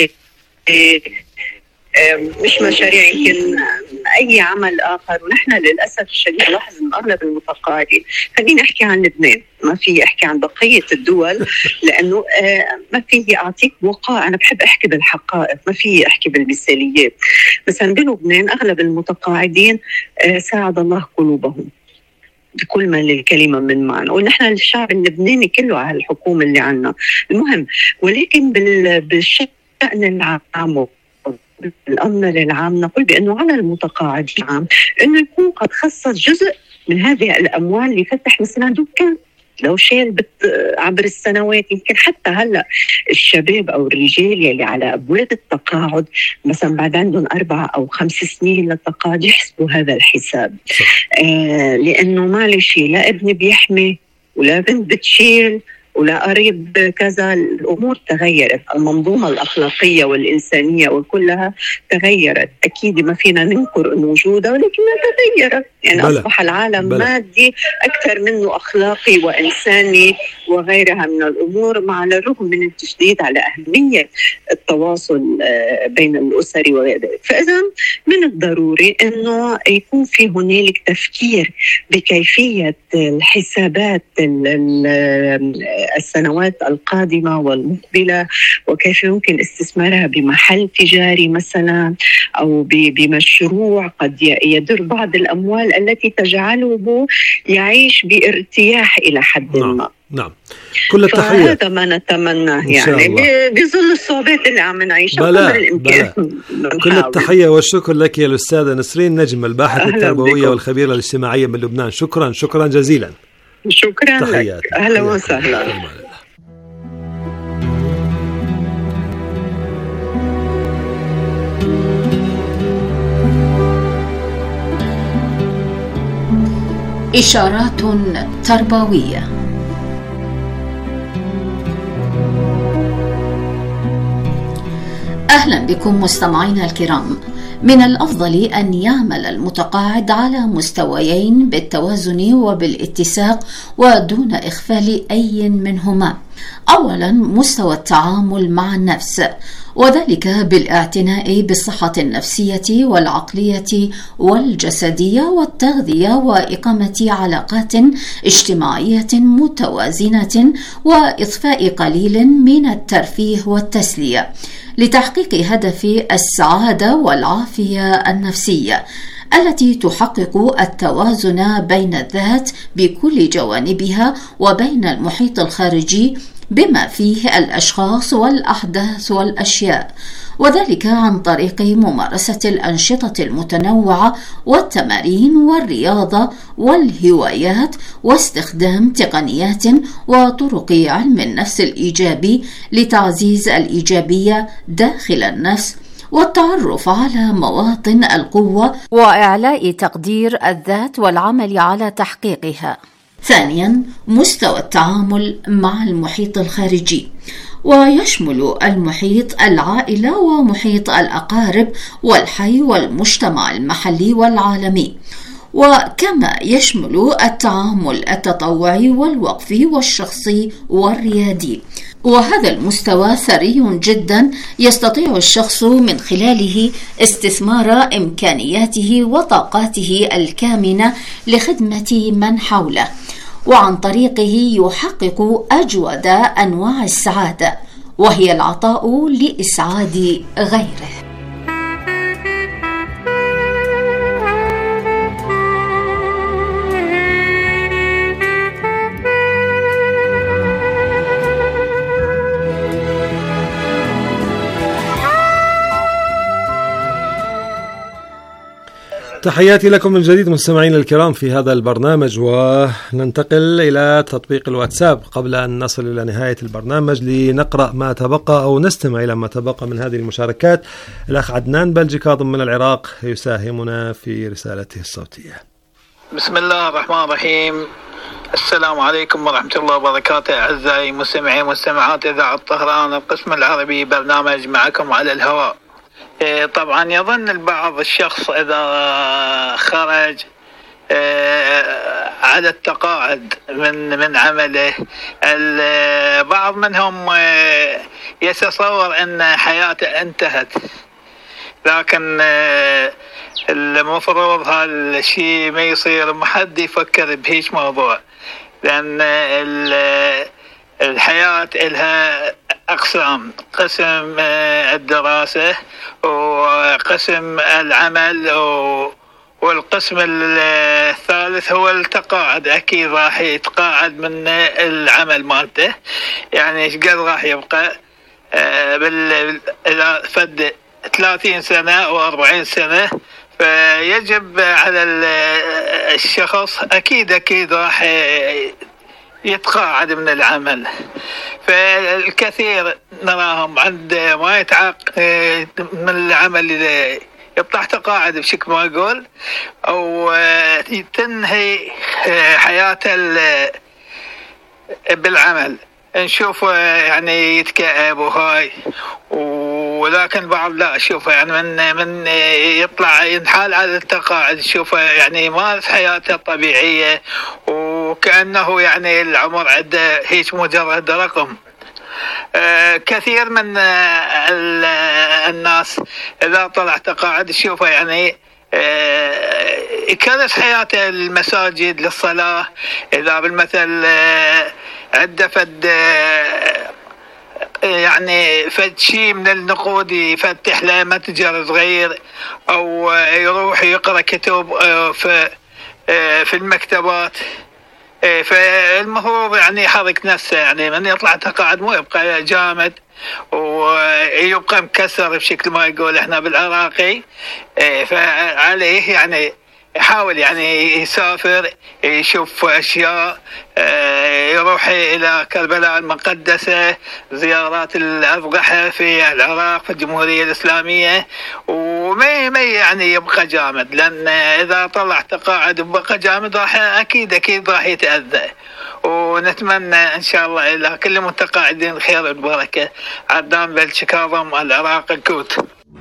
S12: مش مشاريع، يمكن أي عمل آخر. ونحن للأسف الشديد لاحظ أن أغلب المتقاعدين، خليني أحكي عن لبنان، ما في أحكي عن بقية الدول لأنه ما في أعطيك وقائع. أنا بحب أحكي بالحقائق، ما في أحكي بالمثاليات. مثلا بلبنان أغلب المتقاعدين ساعد الله قلوبهم بكل ما للكلمة من معنى، ونحن الشعب اللبناني كله على الحكومة اللي عنا. المهم ولكن بالشأن العام الأمن العام نقول بأنه على المتقاعد العام أنه يكون قد خصص جزء من هذه الأموال لفتح مثلا دكان لو شال عبر السنوات. يمكن حتى هلأ الشباب أو الرجال يلي على أبواب التقاعد مثلا بعد عندهم 4 أو 5 سنين للتقاعد يحسبوا هذا الحساب. لأنه معلش لا ابن بيحمي ولا بنت بتشيل ولا قريب كذا. الأمور تغيرت، المنظومة الأخلاقية والإنسانية وكلها تغيرت. أكيد ما فينا ننكر وجودها ولكنها تغيرت، يعني أصبح العالم مادي أكثر منه أخلاقي وإنساني وغيرها من الأمور، مع الرغم من التشديد على أهمية التواصل بين الأسر وغير ذلك. فإذا من الضروري أنه يكون في هنالك تفكير بكيفية الحسابات السنوات القادمة والمقبلة، وكيف يمكن استثمارها بمحل تجاري مثلا أو بمشروع قد يدر بعض الأموال التي تجعله يعيش بارتياح إلى حد ما.
S5: نعم. كل التحية.
S12: هذا ما نتمناه يعني بظل الصعوبات اللي عم نعيشها قدر الإمكان.
S5: كل التحية والشكر لك يا الأستاذة نسرين نجم، الباحثة التربوية والخبيرة الاجتماعية من لبنان. شكرا جزيلا.
S12: شكرا لك. أهلا وسهلا.
S6: إشارات تربوية. أهلا بكم مستمعينا الكرام. من الأفضل أن يعمل المتقاعد على مستويين بالتوازن وبالاتساق ودون إغفال أي منهما. أولا مستوى التعامل مع النفس، وذلك بالاعتناء بالصحة النفسية والعقلية والجسدية والتغذية وإقامة علاقات اجتماعية متوازنة وإضفاء قليل من الترفيه والتسلية لتحقيق هدف السعادة والعافية النفسية التي تحقق التوازن بين الذات بكل جوانبها وبين المحيط الخارجي بما فيه الأشخاص والأحداث والأشياء، وذلك عن طريق ممارسة الأنشطة المتنوعة والتمارين والرياضة والهوايات واستخدام تقنيات وطرق علم النفس الإيجابي لتعزيز الإيجابية داخل النفس والتعرف على مواطن القوة وإعلاء تقدير الذات والعمل على تحقيقها. ثانيا، مستوى التعامل مع المحيط الخارجي، ويشمل المحيط العائلة ومحيط الأقارب والحي والمجتمع المحلي والعالمي، وكما يشمل التعامل التطوعي والوقفي والشخصي والريادي. وهذا المستوى ثري جدا يستطيع الشخص من خلاله استثمار إمكانياته وطاقاته الكامنة لخدمة من حوله، وعن طريقه يحقق أجود أنواع السعادة، وهي العطاء لإسعاد غيره.
S5: تحياتي لكم من جديد مستمعين الكرام في هذا البرنامج، وننتقل إلى تطبيق الواتساب قبل أن نصل إلى نهاية البرنامج لنقرأ ما تبقى أو نستمع إلى ما تبقى من هذه المشاركات. الأخ عدنان بلجي كاظم من العراق يساهمنا في رسالته الصوتية.
S13: بسم الله الرحمن الرحيم. السلام عليكم ورحمة الله وبركاته. أعزائي مستمعي ومستمعات إذاعة طهران القسم العربي، برنامج معكم على الهواء. طبعا يظن البعض الشخص إذا خرج على التقاعد من عمله، البعض منهم يتصور أن حياته انتهت، لكن المفروض هالشيء ما يصير، ما حد يفكر بهيش موضوع، لأن الحياة إلها أقسام: قسم الدراسة، وقسم العمل، والقسم الثالث هو التقاعد. أكيد راح يتقاعد من العمل مالته، يعني إيش قد راح يبقى إذا فد 30 سنة أو 40 سنة، فيجب على الشخص أكيد راح يتقاعد من العمل. فالكثير نراهم عند ما يتعاق من العمل يطلع تقاعد بشكل ما يقول، أو تنهي حياته بالعمل. نشوف يعني يتكئب وهاي، ولكن بعض لا، شوفه يعني من يطلع ينحال على التقاعد، شوفه يعني مارس حياته الطبيعية، وكأنه يعني العمر عنده هيك مجرد رقم. كثير من الناس إذا طلع تقاعد شوفه يعني يكرس حياته المساجد للصلاة. إذا بالمثل عنده فد يعني فد شيء من النقود يفتح له متجر صغير، أو يروح يقرأ كتب في المكتبات. فالمفروض يعني يحرك نفسه، يعني من يطلع تقاعد مو يبقى جامد ويبقى مكسر بشكل ما يقول احنا بالعراقي. فعليه يعني يحاول يعني يسافر، يشوف أشياء، يروح إلى كربلاء المقدسة، زيارات الأضرحة في العراق في الجمهورية الإسلامية، وما يعني يبقى جامد، لأن إذا طلع تقاعد وبقى جامد راح أكيد راح يتأذى. ونتمنى إن شاء الله إلى كل متقاعدين الخير والبركة. عدنان بلجي كاظم، العراق، الكوت.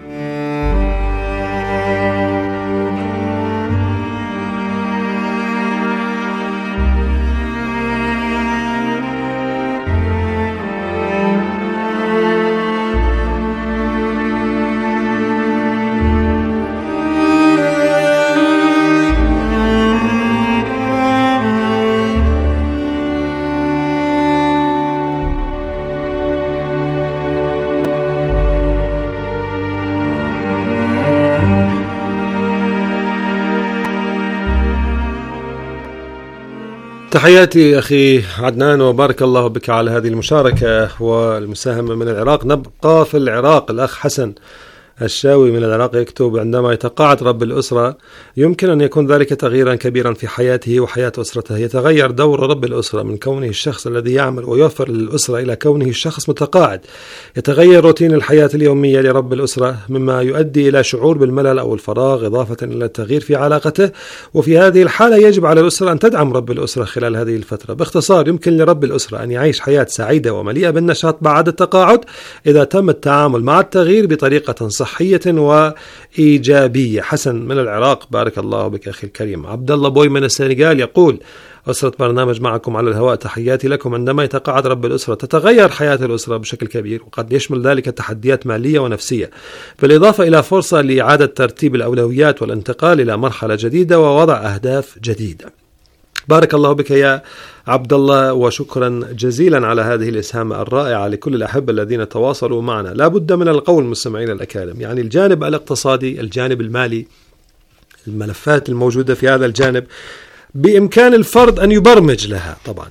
S5: تحياتي أخي عدنان، وبارك الله بك على هذه المشاركة والمساهمة من العراق. نبقى في العراق. الأخ حسن الشاوي من العراق يكتب: عندما يتقاعد رب الأسرة يمكن أن يكون ذلك تغييرا كبيرا في حياته وحياة أسرته. يتغير دور رب الأسرة من كونه الشخص الذي يعمل ويوفر للأسرة إلى كونه الشخص متقاعد. يتغير روتين الحياة اليومية لرب الأسرة مما يؤدي إلى شعور بالملل أو الفراغ، إضافة إلى التغيير في علاقته. وفي هذه الحالة يجب على الأسرة أن تدعم رب الأسرة خلال هذه الفترة. باختصار، يمكن لرب الأسرة أن يعيش حياة سعيدة ومليئة بالنشاط بعد التقاعد إذا تم التعامل مع التغيير بطريقة صحية وإيجابية. حسن من العراق: بارك الله بك أخي الكريم. عبد الله بوي من السنغال يقول: أسرة برنامج معكم على الهواء، تحياتي لكم. عندما يتقاعد رب الأسرة تتغير حياة الأسرة بشكل كبير، وقد يشمل ذلك تحديات مالية ونفسية، بالإضافة إلى فرصة لإعادة ترتيب الأولويات والانتقال إلى مرحلة جديدة ووضع أهداف جديدة. بارك الله بك يا عبد الله، وشكرا جزيلا على هذه الإسهامة الرائعة. لكل الأحبة الذين تواصلوا معنا، لا بد من القول مستمعين الأكارم، يعني الجانب الاقتصادي، الجانب المالي، الملفات الموجودة في هذا الجانب بإمكان الفرد أن يبرمج لها. طبعا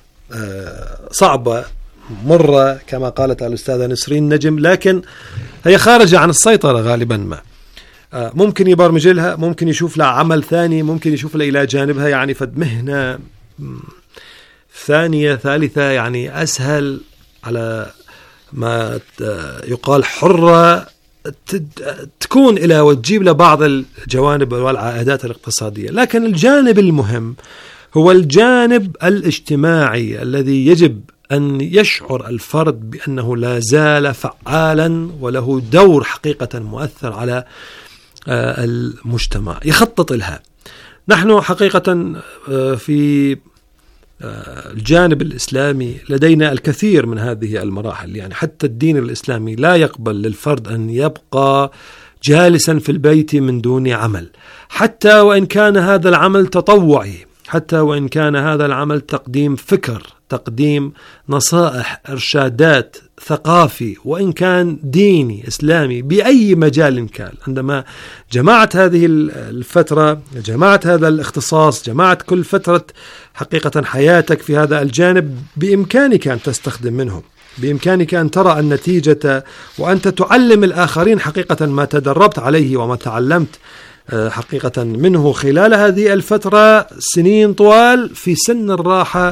S5: صعبة مرة كما قالت الأستاذة نسرين نجم، لكن هي خارجة عن السيطرة غالبا ما. ممكن يبرمج لها، ممكن يشوف لها عمل ثاني، ممكن يشوف لها إلى جانبها يعني فد مهنة ثانية ثالثة، يعني أسهل على ما يقال حرة تكون إلى وتجيب له بعض الجوانب والعائدات الاقتصادية. لكن الجانب المهم هو الجانب الاجتماعي الذي يجب أن يشعر الفرد بأنه لا زال فعالا وله دور حقيقة مؤثر على المجتمع، يخطط لها. نحن حقيقة في الجانب الإسلامي لدينا الكثير من هذه المراحل، يعني حتى الدين الإسلامي لا يقبل للفرد أن يبقى جالسا في البيت من دون عمل، حتى وإن كان هذا العمل تطوعي، حتى وإن كان هذا العمل تقديم فكر، تقديم نصائح، إرشادات، ثقافي، وإن كان ديني إسلامي، بأي مجال كان. عندما جمعت هذه الفترة، جمعت هذا الاختصاص، جمعت كل فترة حقيقة حياتك في هذا الجانب، بإمكانك أن تستخدم منهم، بإمكانك أن ترى النتيجة، وأنت تعلم الآخرين حقيقة ما تدربت عليه وما تعلمت حقيقة منه خلال هذه الفترة سنين طوال. في سن الراحة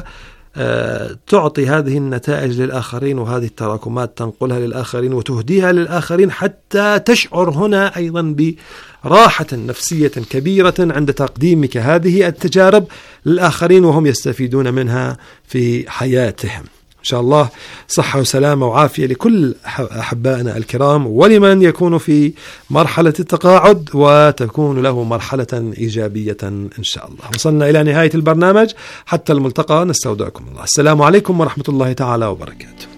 S5: تعطي هذه النتائج للآخرين، وهذه التراكمات تنقلها للآخرين وتهديها للآخرين، حتى تشعر هنا أيضا براحة نفسية كبيرة عند تقديمك هذه التجارب للآخرين وهم يستفيدون منها في حياتهم. إن شاء الله صحة وسلامة وعافية لكل أحبائنا الكرام، ولمن يكون في مرحلة التقاعد وتكون له مرحلة إيجابية إن شاء الله. وصلنا إلى نهاية البرنامج، حتى الملتقى، نستودعكم الله. السلام عليكم ورحمة الله تعالى وبركاته.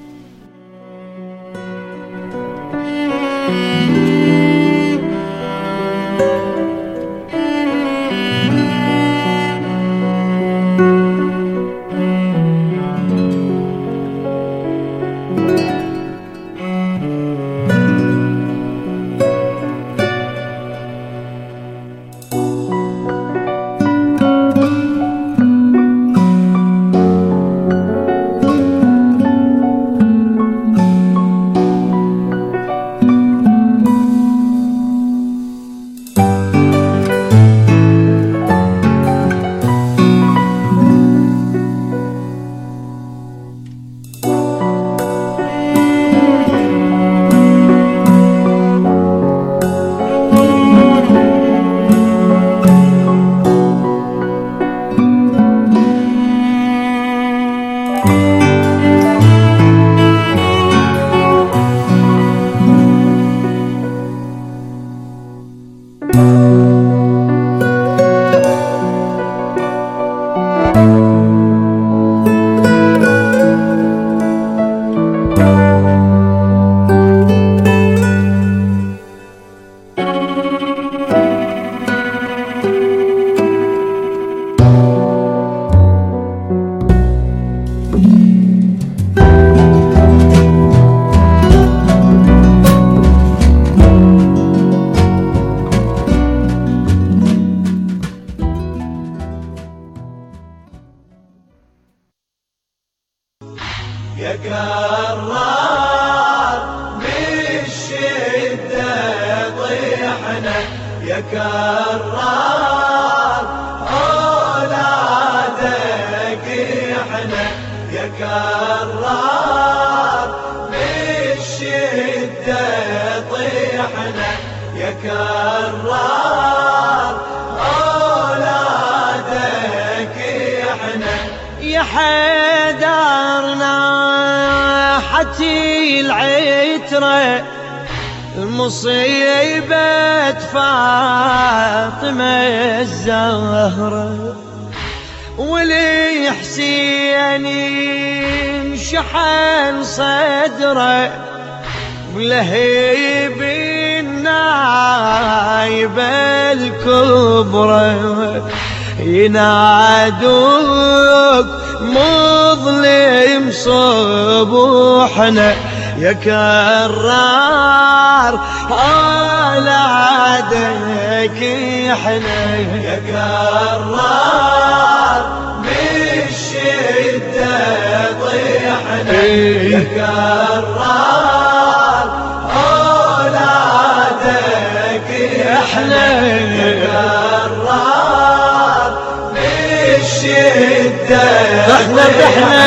S14: يا قرار بالشدة يا كرار أولادك احنا يا كرار بالشدة طيحنا يا كرار أولادك احنا يا حيدرنا حتي العترة مصيبة فاطمة الزهرة والحسين انشحن صدره بلهيب النايبة الكبرى ينادوك مظلم صبوحنا يا كرار أولادك احنا يا كرار بالشدة طيحنا يا كرار أولادك احنا يا كرار بالشدة طيحنا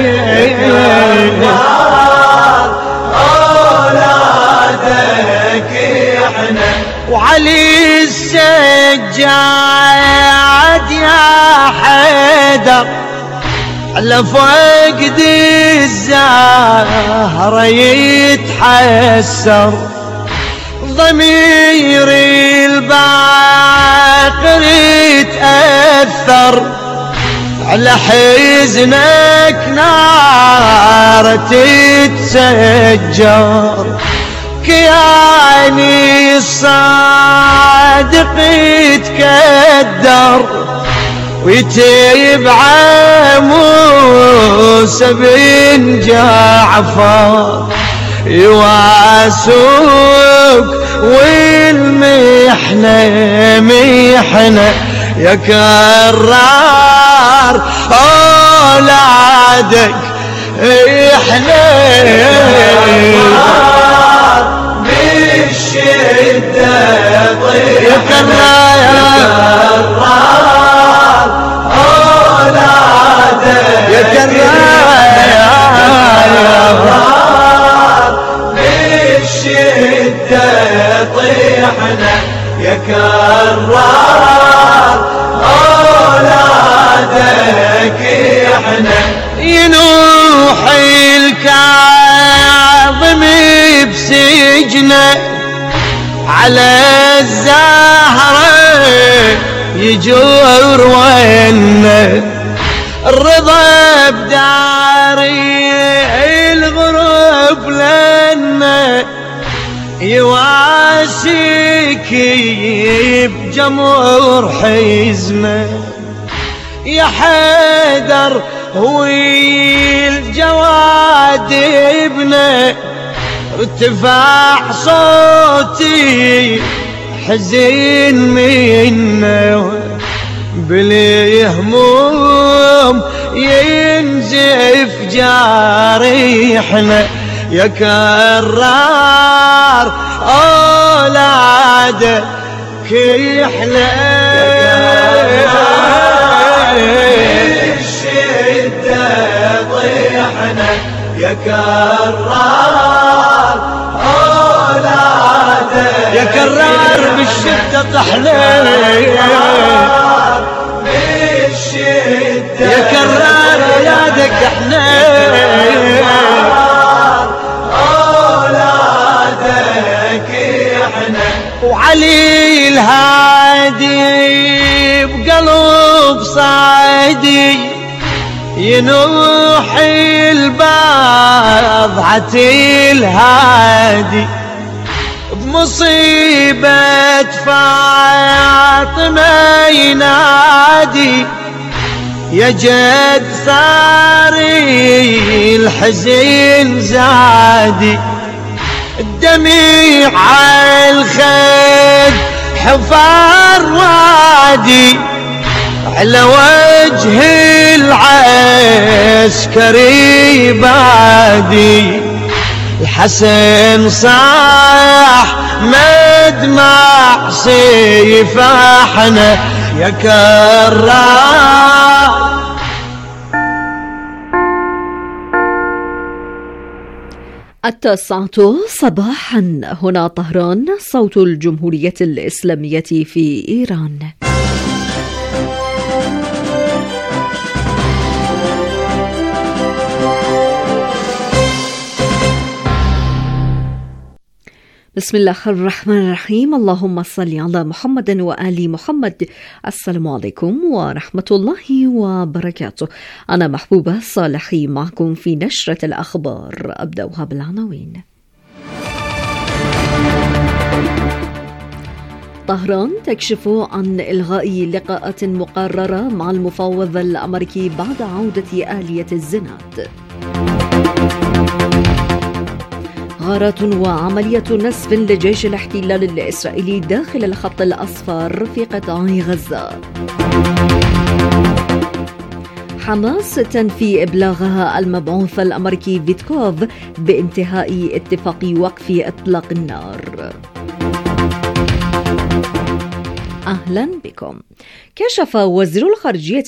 S14: أولادك احنا وعلي السجاد يا حيدر على فقد الزهرة يتحسر ضميري الباقر يتأثر على حزنك نار تتسجر كياني الصادق يتكدر ويتيبع موسى بن جعفر يواسوك والمحنة محنة يا كرار أولادك احنا بالشدة يا كرار أولادك يا كرار بالشدة طيحنا يا كرار أولادك احنا ينوح الكاظم بسجنه على الزهرة يجور وينه الرضا بداري الغرب لنا يواسيك بجمهور حزمه يا حيدر هو الجواد ابنه ارتفاع صوتي حزين منه بالهموم ينزف جاريحنا يا كرار أولادك احنا بالشدة طيحنا يا كرار أولادك يا كرار بالشدة طحنا بالشدة يا كرار أولادك احنا أولادك احنا وعلي الهادي بقلب صعيدي ينوح البضعة الهادي بمصيبة فاطمة ينادي يا جد صاري الحزين زادي الدميع عالخد حفار وادي على وجه العسكري بادي الحسن صاح مدمع سيفاحنا يا كرار.
S1: التاسعة صباحا، هنا طهران، صوت الجمهورية الإسلامية في إيران. بسم الله الرحمن الرحيم، اللهم صل على محمد وآل محمد. السلام عليكم ورحمة الله وبركاته. أنا محبوبة صالحي معكم في نشرة الأخبار. أبدأها بالعناوين. طهران تكشف عن إلغاء لقاءات مقررة مع المفاوض الأمريكي بعد عودة آلية الزناد. غارات وعملية نسف لجيش الاحتلال الإسرائيلي داخل الخط الأصفر في قطاع غزة. حماس تنفي إبلاغها المبعوث الأمريكي فيتكوف بانتهاء اتفاق وقف إطلاق النار. أهلا بكم. كشف وزير الخارجية